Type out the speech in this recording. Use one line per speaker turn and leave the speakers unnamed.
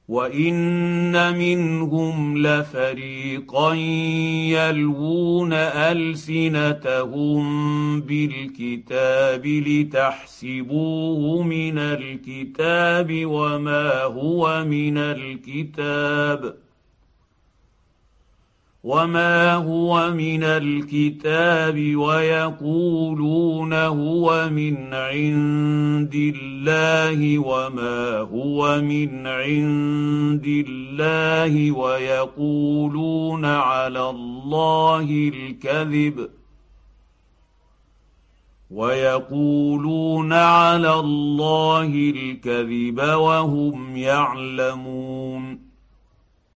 وان منهم لفريقا يلوون السنتهم بالكتاب لتحسبوه من الكتاب وما هو من الكتاب ويقولون هو من عند الله وما هو من عند الله ويقولون على الله الكذب وهم يعلمون.